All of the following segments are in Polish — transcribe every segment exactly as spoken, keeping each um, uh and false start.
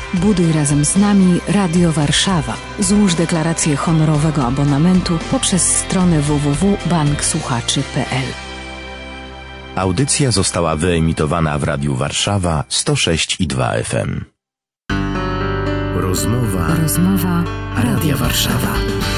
Buduj razem z nami Radio Warszawa. Złóż deklarację honorowego abonamentu poprzez stronę w w w kropka bank słuchaczy kropka p l. Audycja została wyemitowana w Radiu Warszawa sto sześć i dwa F M. Rozmowa. Rozmowa Radia Warszawa.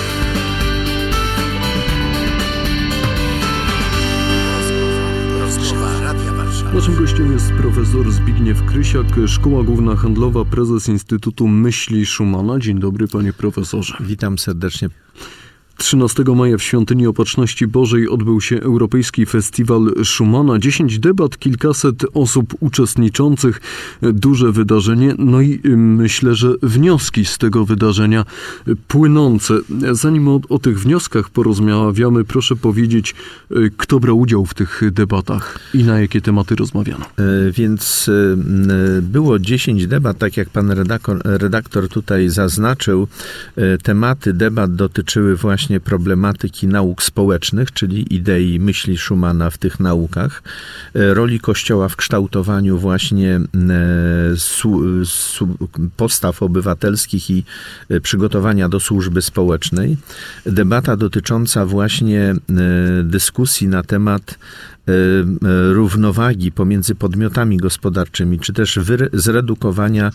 Naszym gościem jest profesor Zbigniew Krysiak, Szkoła Główna Handlowa, prezes Instytutu Myśli Schumana. Dzień dobry, panie profesorze. Witam serdecznie. trzynastego maja w Świątyni Opatrzności Bożej odbył się Europejski Festiwal Schumana. Dziesięć debat, kilkaset osób uczestniczących, duże wydarzenie. No i myślę, że wnioski z tego wydarzenia płynące. Zanim o, o tych wnioskach porozmawiamy, proszę powiedzieć, kto brał udział w tych debatach i na jakie tematy rozmawiano. E, więc e, było dziesięć debat, tak jak pan redaktor, redaktor tutaj zaznaczył. E, tematy debat dotyczyły właśnie problematyki nauk społecznych, czyli idei myśli Schumana w tych naukach, roli Kościoła w kształtowaniu właśnie su, su, postaw obywatelskich i przygotowania do służby społecznej. Debata dotycząca właśnie dyskusji na temat równowagi pomiędzy podmiotami gospodarczymi, czy też zredukowania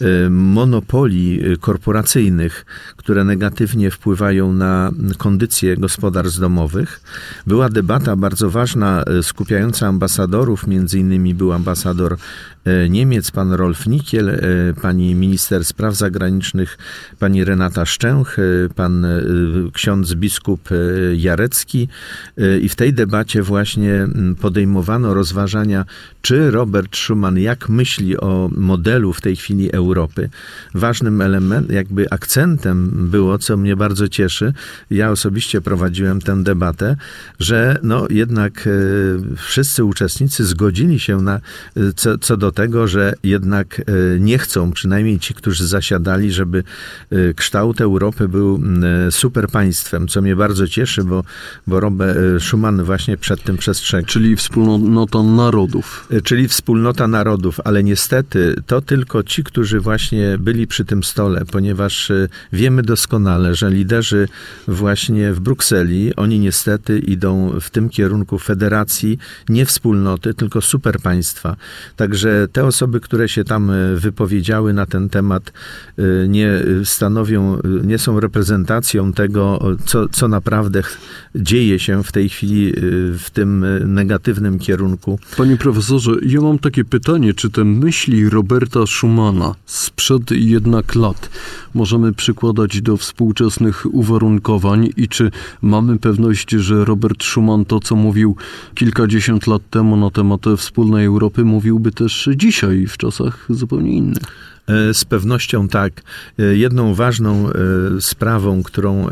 monopolii korporacyjnych, które negatywnie wpływają na kondycję gospodarstw domowych. Była debata bardzo ważna, skupiająca ambasadorów, między innymi był ambasador Niemiec, pan Rolf Nikiel, pani minister spraw zagranicznych, pani Renata Szczęch, pan ksiądz biskup Jarecki i w tej debacie właśnie podejmowano rozważania, czy Robert Schuman, jak myśli o modelu w tej chwili Europy. Ważnym elementem, jakby akcentem było, co mnie bardzo cieszy, ja osobiście prowadziłem tę debatę, że no jednak wszyscy uczestnicy zgodzili się na, co, co do tego, że jednak nie chcą, przynajmniej ci, którzy zasiadali, żeby kształt Europy był super państwem, co mnie bardzo cieszy, bo, bo Robert Schuman właśnie przed tym przestrzegał. Czyli wspólnota narodów. Czyli wspólnota narodów, ale niestety to tylko ci, którzy właśnie byli przy tym stole, ponieważ wiemy doskonale, że liderzy właśnie w Brukseli, oni niestety idą w tym kierunku federacji, nie wspólnoty, tylko superpaństwa. Także te osoby, które się tam wypowiedziały na ten temat, nie stanowią, nie są reprezentacją tego, co, co naprawdę dzieje się w tej chwili w tym negatywnym kierunku. Panie profesorze, ja mam takie pytanie, czy te myśli Roberta Schumana sprzed jednak lat możemy przykładać do współczesnych uwarunkowań i czy mamy pewność, że Robert Schuman to, co mówił kilkadziesiąt lat temu na temat wspólnej Europy, mówiłby też dzisiaj w czasach zupełnie innych? Z pewnością tak. Jedną ważną sprawą, którą,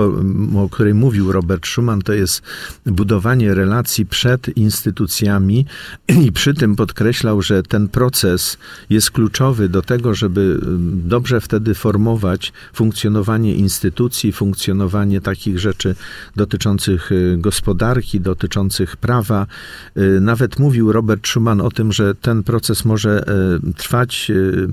o której mówił Robert Schuman, to jest budowanie relacji przed instytucjami i przy tym podkreślał, że ten proces jest kluczowy do tego, żeby dobrze wtedy formować funkcjonowanie instytucji, funkcjonowanie takich rzeczy dotyczących gospodarki, dotyczących prawa. Nawet mówił Robert Schuman o tym, że ten proces może trwać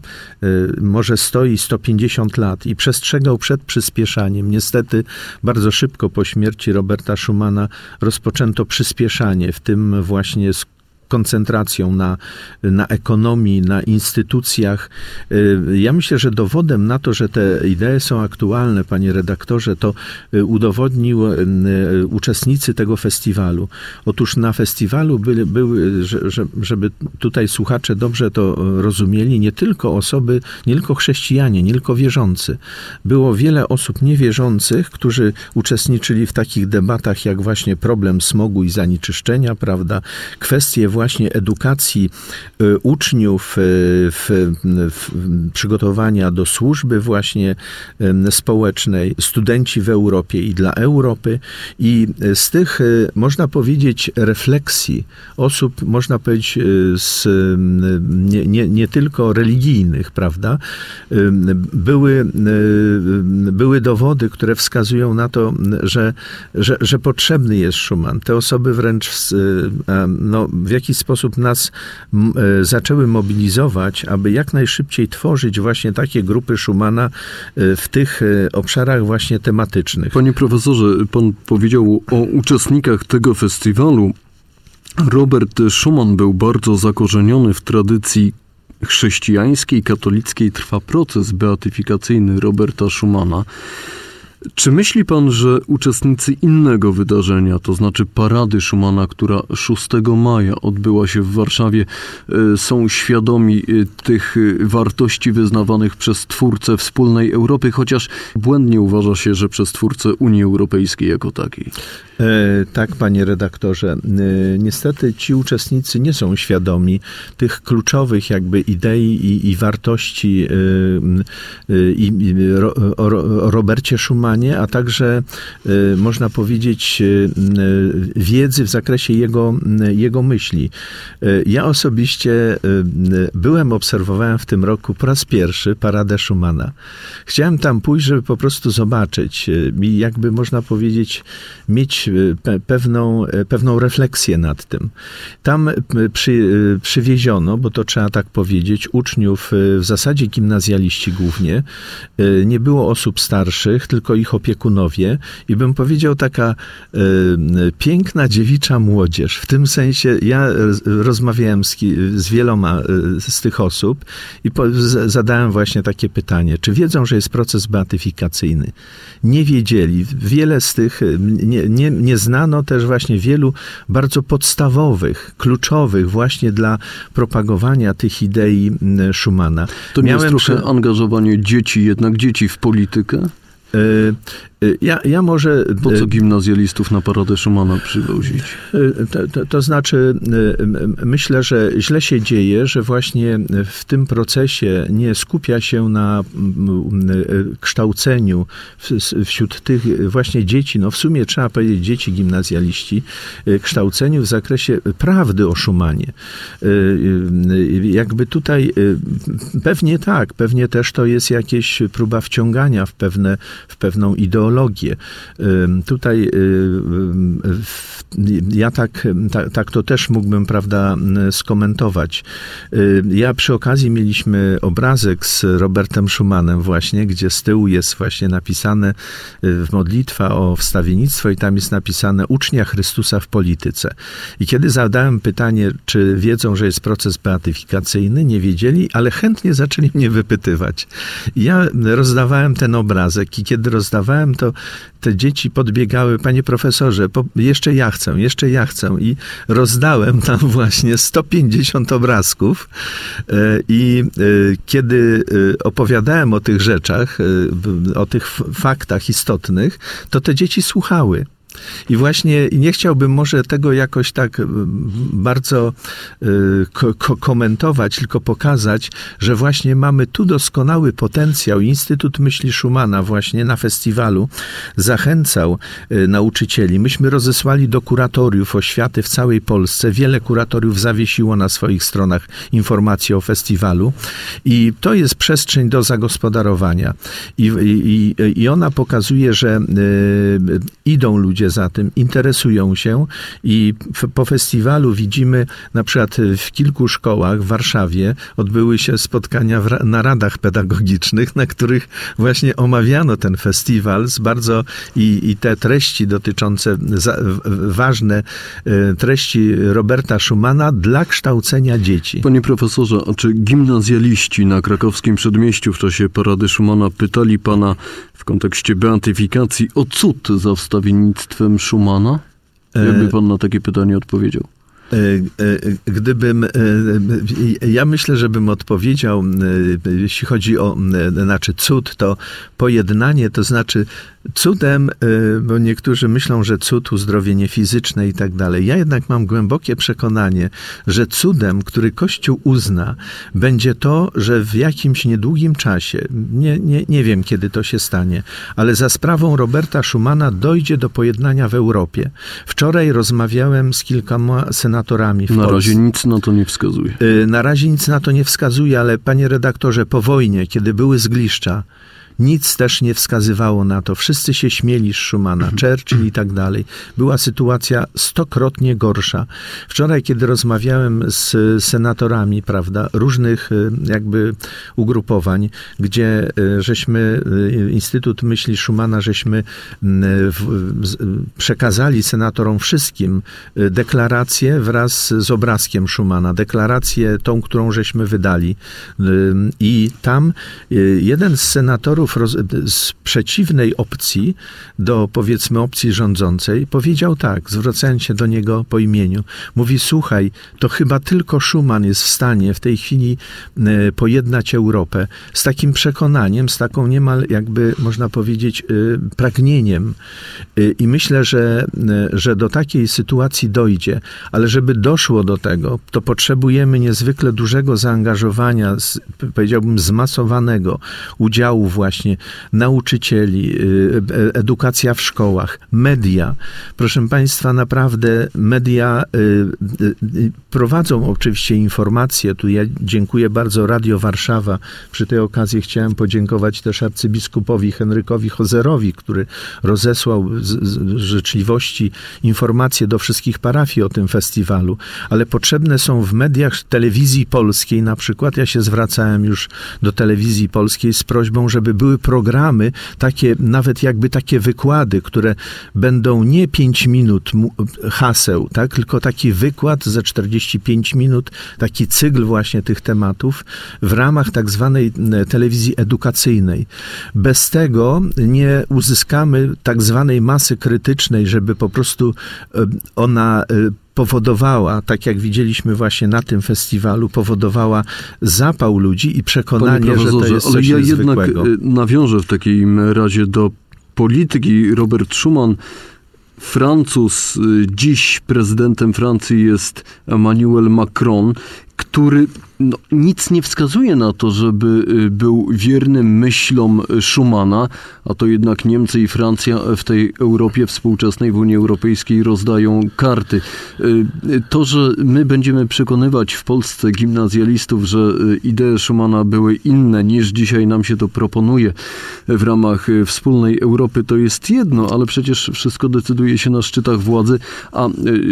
może stoi sto pięćdziesiąt lat i przestrzegał przed przyspieszaniem. Niestety bardzo szybko po śmierci Roberta Schumana rozpoczęto przyspieszanie, w tym właśnie koncentracją na, na ekonomii, na instytucjach. Ja myślę, że dowodem na to, że te idee są aktualne, panie redaktorze, to udowodnił uczestnicy tego festiwalu. Otóż na festiwalu były, były żeby tutaj słuchacze dobrze to rozumieli, nie tylko osoby, nie tylko chrześcijanie, nie tylko wierzący. Było wiele osób niewierzących, którzy uczestniczyli w takich debatach, jak właśnie problem smogu i zanieczyszczenia, prawda, kwestie właśnie edukacji y, uczniów, y, w, w, przygotowania do służby właśnie y, społecznej, studenci w Europie i dla Europy. I z tych, y, można powiedzieć, refleksji osób, można powiedzieć, y, z, y, nie, nie, nie tylko religijnych, prawda, y, były, y, były dowody, które wskazują na to, że, że, że potrzebny jest Schuman. Te osoby wręcz y, no, w jakiś taki sposób nas m, e, zaczęły mobilizować, aby jak najszybciej tworzyć właśnie takie grupy Schumana e, w tych e, obszarach właśnie tematycznych. Panie profesorze, pan powiedział o uczestnikach tego festiwalu. Robert Schuman był bardzo zakorzeniony w tradycji chrześcijańskiej, katolickiej. Trwa proces beatyfikacyjny Roberta Schumana. Czy myśli pan, że uczestnicy innego wydarzenia, to znaczy Parady Schumana, która szóstego maja odbyła się w Warszawie, są świadomi tych wartości wyznawanych przez twórcę wspólnej Europy, chociaż błędnie uważa się, że przez twórcę Unii Europejskiej jako takiej? E, tak, panie redaktorze. E, niestety ci uczestnicy nie są świadomi tych kluczowych jakby idei i, i wartości e, e, i, ro, o, o Robercie Schumanie, a także e, można powiedzieć e, wiedzy w zakresie jego, jego myśli. E, ja osobiście e, byłem, obserwowałem w tym roku po raz pierwszy Paradę Schumana. Chciałem tam pójść, żeby po prostu zobaczyć e, i jakby można powiedzieć mieć pewną, pewną refleksję nad tym. Tam przy, przywieziono, bo to trzeba tak powiedzieć, uczniów, w zasadzie gimnazjaliści głównie. Nie było osób starszych, tylko ich opiekunowie i bym powiedział taka e, piękna dziewicza młodzież. W tym sensie ja rozmawiałem z, z wieloma z tych osób i po, z, zadałem właśnie takie pytanie, czy wiedzą, że jest proces beatyfikacyjny? Nie wiedzieli. Wiele z tych nie, nie, nie znano też właśnie wielu bardzo podstawowych, kluczowych właśnie dla propagowania tych idei Schumana. To nie Miałem jest trochę przy... angażowanie dzieci, jednak dzieci w politykę? Ja, ja może... Po co gimnazjalistów na Paradę Schumana przywozić? To, to, to znaczy, myślę, że źle się dzieje, że właśnie w tym procesie nie skupia się na kształceniu wśród tych właśnie dzieci, no w sumie trzeba powiedzieć dzieci gimnazjaliści, kształceniu w zakresie prawdy o Schumanie. Jakby tutaj pewnie tak, pewnie też to jest jakieś próba wciągania w pewne w pewną ideologię. Tutaj ja tak, tak, tak to też mógłbym, prawda, skomentować. Ja przy okazji mieliśmy obrazek z Robertem Schumanem właśnie, gdzie z tyłu jest właśnie napisane modlitwa o wstawiennictwo i tam jest napisane Ucznia Chrystusa w polityce. I kiedy zadałem pytanie, czy wiedzą, że jest proces beatyfikacyjny, nie wiedzieli, ale chętnie zaczęli mnie wypytywać. I ja rozdawałem ten obrazek i kiedy rozdawałem, to te dzieci podbiegały, panie profesorze, po, jeszcze ja chcę, jeszcze ja chcę i rozdałem tam właśnie sto pięćdziesiąt obrazków i kiedy opowiadałem o tych rzeczach, o tych faktach istotnych, to te dzieci słuchały. I właśnie nie chciałbym może tego jakoś tak bardzo ko- ko- komentować, tylko pokazać, że właśnie mamy tu doskonały potencjał. Instytut Myśli Schumana właśnie na festiwalu zachęcał nauczycieli. Myśmy rozesłali do kuratoriów oświaty w całej Polsce. Wiele kuratoriów zawiesiło na swoich stronach informacje o festiwalu i to jest przestrzeń do zagospodarowania. I, i, i ona pokazuje, że y, idą ludzie za tym, interesują się i w, po festiwalu widzimy na przykład w kilku szkołach w Warszawie odbyły się spotkania w ra, na radach pedagogicznych, na których właśnie omawiano ten festiwal z bardzo i, i te treści dotyczące za, ważne e, treści Roberta Schumana dla kształcenia dzieci. Panie profesorze, a czy gimnazjaliści na krakowskim Przedmieściu w czasie Parady Schumana pytali pana w kontekście beatyfikacji o cud za wstawiennictwem Schumana? Jakby pan na takie pytanie odpowiedział? Gdybym, ja myślę, że bym odpowiedział, jeśli chodzi o, znaczy cud, to pojednanie, to znaczy cudem, bo niektórzy myślą, że cud, uzdrowienie fizyczne i tak dalej. Ja jednak mam głębokie przekonanie, że cudem, który Kościół uzna, będzie to, że w jakimś niedługim czasie, nie, nie, nie wiem kiedy to się stanie, ale za sprawą Roberta Schumana dojdzie do pojednania w Europie. Wczoraj rozmawiałem z kilkoma senatorami w Na Polsce. razie nic na to nie wskazuje. Na razie nic na to nie wskazuje, ale panie redaktorze, po wojnie, kiedy były zgliszcza, Nic też nie wskazywało na to. Wszyscy się śmieli z Schumana, Churchill i tak dalej. Była sytuacja stokrotnie gorsza. Wczoraj, kiedy rozmawiałem z senatorami, prawda, różnych jakby ugrupowań, gdzie żeśmy, Instytut Myśli Schumana, żeśmy przekazali senatorom wszystkim deklarację wraz z obrazkiem Schumana, deklarację tą, którą żeśmy wydali. I tam jeden z senatorów z przeciwnej opcji do, powiedzmy, opcji rządzącej powiedział tak, zwracając się do niego po imieniu. Mówi, słuchaj, to chyba tylko Schuman jest w stanie w tej chwili pojednać Europę z takim przekonaniem, z taką niemal, jakby można powiedzieć, pragnieniem. I myślę, że, że do takiej sytuacji dojdzie, ale żeby doszło do tego, to potrzebujemy niezwykle dużego zaangażowania, powiedziałbym zmasowanego udziału właśnie nauczycieli, edukacja w szkołach, media. Proszę Państwa, naprawdę media prowadzą oczywiście informacje. Tu ja dziękuję bardzo Radio Warszawa. Przy tej okazji chciałem podziękować też arcybiskupowi Henrykowi Hozerowi, który rozesłał z, z życzliwości informacje do wszystkich parafii o tym festiwalu. Ale potrzebne są w mediach telewizji polskiej na przykład. Ja się zwracałem już do telewizji polskiej z prośbą, żeby były programy, takie, nawet jakby takie wykłady, które będą nie pięć minut haseł, tak, tylko taki wykład ze czterdzieści pięć minut, taki cykl właśnie tych tematów w ramach tak zwanej telewizji edukacyjnej. Bez tego nie uzyskamy tak zwanej masy krytycznej, żeby po prostu ona powodowała, tak jak widzieliśmy właśnie na tym festiwalu, powodowała zapał ludzi i przekonanie, że to jest coś ale ja niezwykłego. Jednak nawiążę w takim razie do polityki. Robert Schuman, Francuz, dziś prezydentem Francji jest Emmanuel Macron, który no, nic nie wskazuje na to, żeby był wiernym myślom Schumana, a to jednak Niemcy i Francja w tej Europie współczesnej, w Unii Europejskiej rozdają karty. To, że my będziemy przekonywać w Polsce gimnazjalistów, że idee Schumana były inne niż dzisiaj nam się to proponuje w ramach wspólnej Europy, to jest jedno, ale przecież wszystko decyduje się na szczytach władzy, a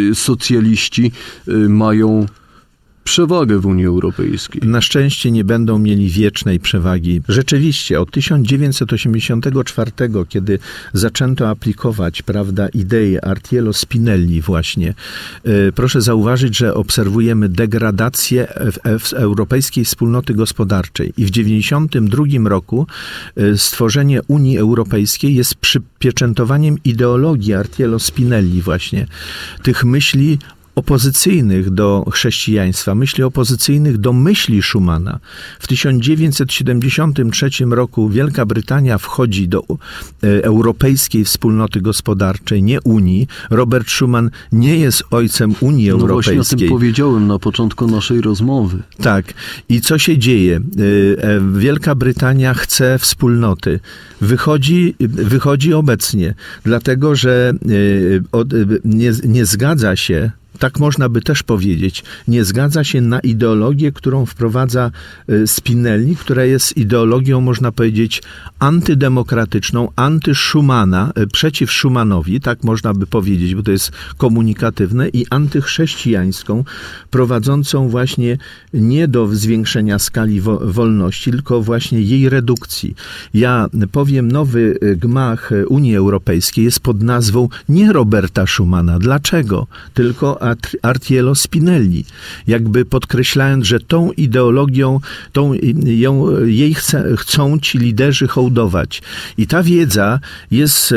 socjaliści mają przewagę w Unii Europejskiej. Na szczęście nie będą mieli wiecznej przewagi. Rzeczywiście, od tysiąc dziewięćset osiemdziesiątego czwartego, kiedy zaczęto aplikować, prawda, idei Artiello Spinelli właśnie, yy, proszę zauważyć, że obserwujemy degradację w, w europejskiej wspólnoty gospodarczej. I w dziewięćdziesiątym drugim roku yy, stworzenie Unii Europejskiej jest przypieczętowaniem ideologii Artiello Spinelli właśnie. Tych myśli opozycyjnych do chrześcijaństwa, myśli opozycyjnych do myśli Schumana. W tysiąc dziewięćset siedemdziesiątym trzecim roku Wielka Brytania wchodzi do e, Europejskiej Wspólnoty Gospodarczej, nie Unii. Robert Schuman nie jest ojcem Unii no Europejskiej. Właśnie o tym powiedziałem na początku naszej rozmowy. Tak. I co się dzieje? E, e, Wielka Brytania chce wspólnoty. Wychodzi, wychodzi obecnie, dlatego że e, od, nie, nie zgadza się, tak można by też powiedzieć, nie zgadza się na ideologię, którą wprowadza Spinelli, która jest ideologią, można powiedzieć, antydemokratyczną, anty-Schumana, przeciw Schumanowi, tak można by powiedzieć, bo to jest komunikatywne, i antychrześcijańską, prowadzącą właśnie nie do zwiększenia skali wo- wolności, tylko właśnie jej redukcji. Ja powiem, nowy gmach Unii Europejskiej jest pod nazwą nie Roberta Schumana. Dlaczego? Tylko Artiello Spinelli, jakby podkreślając, że tą ideologią, tą, ją, jej chce, chcą ci liderzy hołdować. I ta wiedza jest y,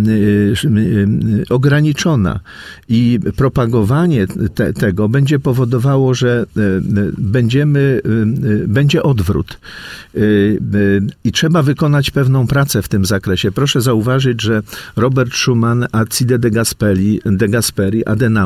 y, y, ograniczona i propagowanie te, tego będzie powodowało, że y, y, będziemy, y, y, będzie odwrót. Y, y, I trzeba wykonać pewną pracę w tym zakresie. Proszę zauważyć, że Robert Schuman, Alcide de Gasperi, de Gasperi Adenauer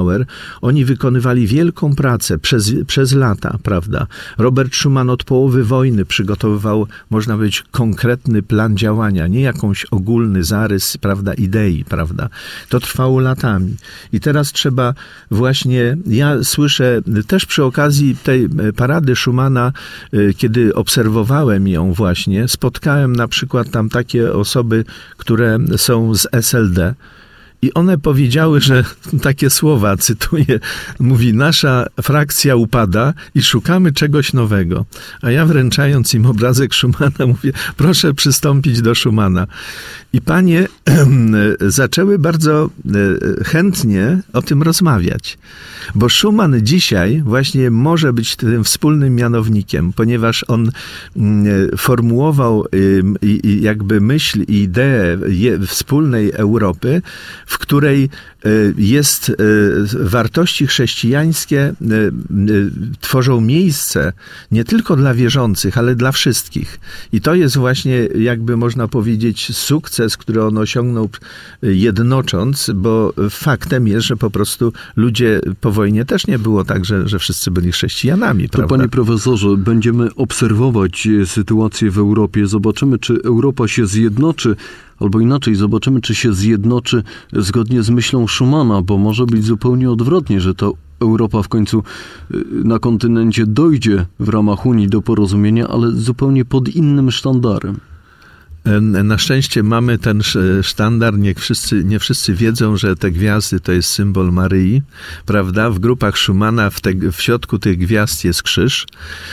Oni wykonywali wielką pracę przez, przez lata, prawda? Robert Schuman od połowy wojny przygotowywał, można powiedzieć, konkretny plan działania, nie jakąś ogólny zarys, prawda, idei, prawda? To trwało latami. I teraz trzeba właśnie, ja słyszę też przy okazji tej parady Schumana, kiedy obserwowałem ją właśnie, spotkałem na przykład tam takie osoby, które są z S L D. I one powiedziały, że takie słowa, cytuję, mówi, nasza frakcja upada i szukamy czegoś nowego. A ja wręczając im obrazek Schumana mówię, proszę przystąpić do Schumana. I panie zaczęły bardzo chętnie o tym rozmawiać. Bo Schuman dzisiaj właśnie może być tym wspólnym mianownikiem, ponieważ on formułował jakby myśl i ideę wspólnej Europy, w której jest wartości chrześcijańskie tworzą miejsce nie tylko dla wierzących, ale dla wszystkich. I to jest właśnie, jakby można powiedzieć, sukces, który on osiągnął jednocząc, bo faktem jest, że po prostu ludzie po wojnie też nie było tak, że, że wszyscy byli chrześcijanami. To prawda? Panie profesorze, będziemy obserwować sytuację w Europie. Zobaczymy, czy Europa się zjednoczy, albo inaczej, zobaczymy, czy się zjednoczy zgodnie z myślą Schumana, bo może być zupełnie odwrotnie, że to Europa w końcu na kontynencie dojdzie w ramach Unii do porozumienia, ale zupełnie pod innym sztandarem. Na szczęście mamy ten sztandar, nie wszyscy, nie wszyscy wiedzą, że te gwiazdy to jest symbol Maryi, prawda? W grupach Schumana w, te, w środku tych gwiazd jest krzyż.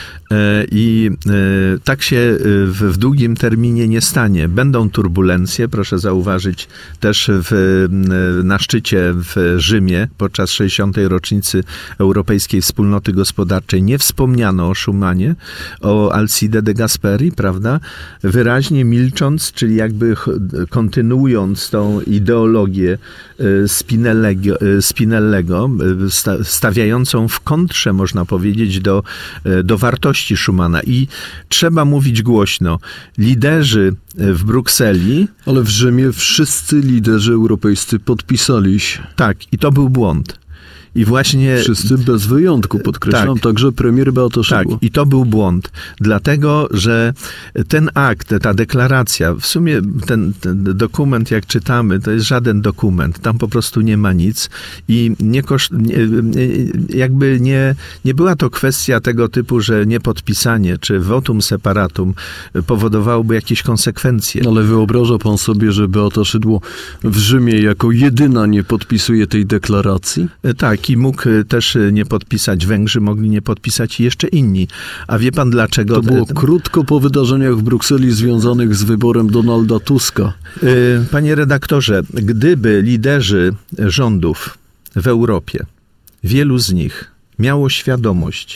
I tak się w, w długim terminie nie stanie. Będą turbulencje, proszę zauważyć, też w, na szczycie w Rzymie podczas sześćdziesiątej rocznicy Europejskiej Wspólnoty Gospodarczej nie wspomniano o Schumanie, o Alcide de Gasperi, prawda? Wyraźnie milcząc, czyli jakby kontynuując tą ideologię Spinellego, Spinellego stawiającą w kontrze, można powiedzieć, do, do wartości Schumana. I trzeba mówić głośno. Liderzy w Brukseli... Ale w Rzymie wszyscy liderzy europejscy podpisali się. Tak, i to był błąd. I właśnie... Wszyscy bez wyjątku, podkreślam, tak, także premier Beata Szydło. Tak, i to był błąd. Dlatego, że ten akt, ta deklaracja, w sumie ten, ten dokument, jak czytamy, to jest żaden dokument. Tam po prostu nie ma nic i nie koszt, nie, jakby nie, nie była to kwestia tego typu, że niepodpisanie czy votum separatum powodowałoby jakieś konsekwencje. Ale wyobraża pan sobie, że Beata Szydło w Rzymie jako jedyna nie podpisuje tej deklaracji? Tak. I mógł też nie podpisać, Węgrzy mogli nie podpisać i jeszcze inni. A wie pan dlaczego? To było krótko po wydarzeniach w Brukseli związanych z wyborem Donalda Tuska. Panie redaktorze, gdyby liderzy rządów w Europie, wielu z nich miało świadomość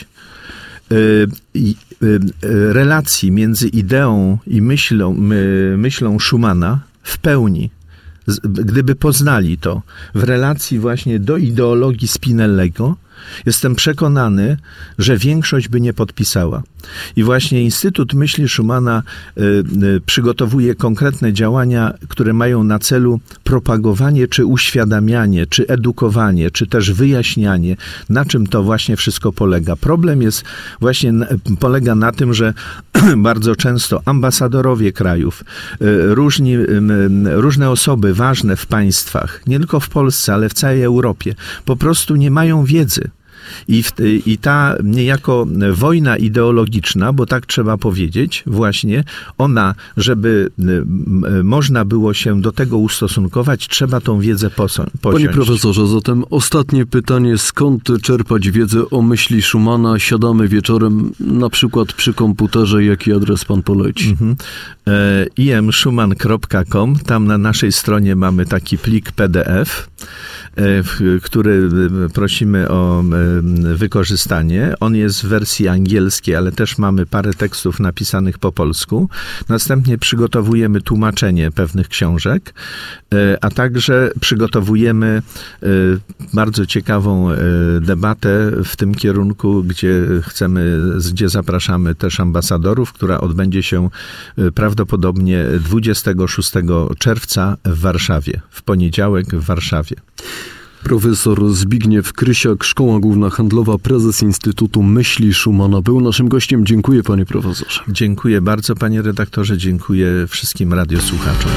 relacji między ideą i myślą, myślą Schumana w pełni, gdyby poznali to w relacji właśnie do ideologii Spinellego, jestem przekonany, że większość by nie podpisała. I właśnie Instytut Myśli Schumana y, y, przygotowuje konkretne działania, które mają na celu propagowanie, czy uświadamianie, czy edukowanie, czy też wyjaśnianie, na czym to właśnie wszystko polega. Problem jest właśnie, polega na tym, że bardzo często ambasadorowie krajów, y, różni, y, różne osoby ważne w państwach, nie tylko w Polsce, ale w całej Europie, po prostu nie mają wiedzy. I, w, I ta niejako wojna ideologiczna, bo tak trzeba powiedzieć, właśnie ona, żeby można było się do tego ustosunkować, trzeba tą wiedzę posiąść. Panie profesorze, zatem ostatnie pytanie, skąd czerpać wiedzę o myśli Schumana? Siadamy wieczorem, na przykład przy komputerze, jaki adres pan poleci? Mhm. i m schuman kropka com, tam na naszej stronie mamy taki plik P D F, który prosimy o wykorzystanie. On jest w wersji angielskiej, ale też mamy parę tekstów napisanych po polsku. Następnie przygotowujemy tłumaczenie pewnych książek, a także przygotowujemy bardzo ciekawą debatę w tym kierunku, gdzie chcemy, gdzie zapraszamy też ambasadorów, która odbędzie się prawdopodobnie dwudziestego szóstego czerwca w Warszawie, w poniedziałek w Warszawie. Profesor Zbigniew Krysiak, Szkoła Główna Handlowa, prezes Instytutu Myśli Schumana, był naszym gościem. Dziękuję, panie profesorze. Dziękuję bardzo, panie redaktorze. Dziękuję wszystkim radiosłuchaczom.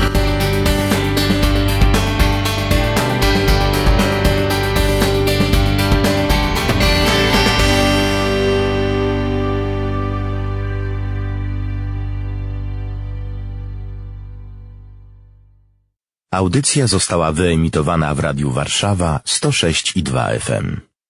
Audycja została wyemitowana w Radiu Warszawa sto sześć i dwa F M.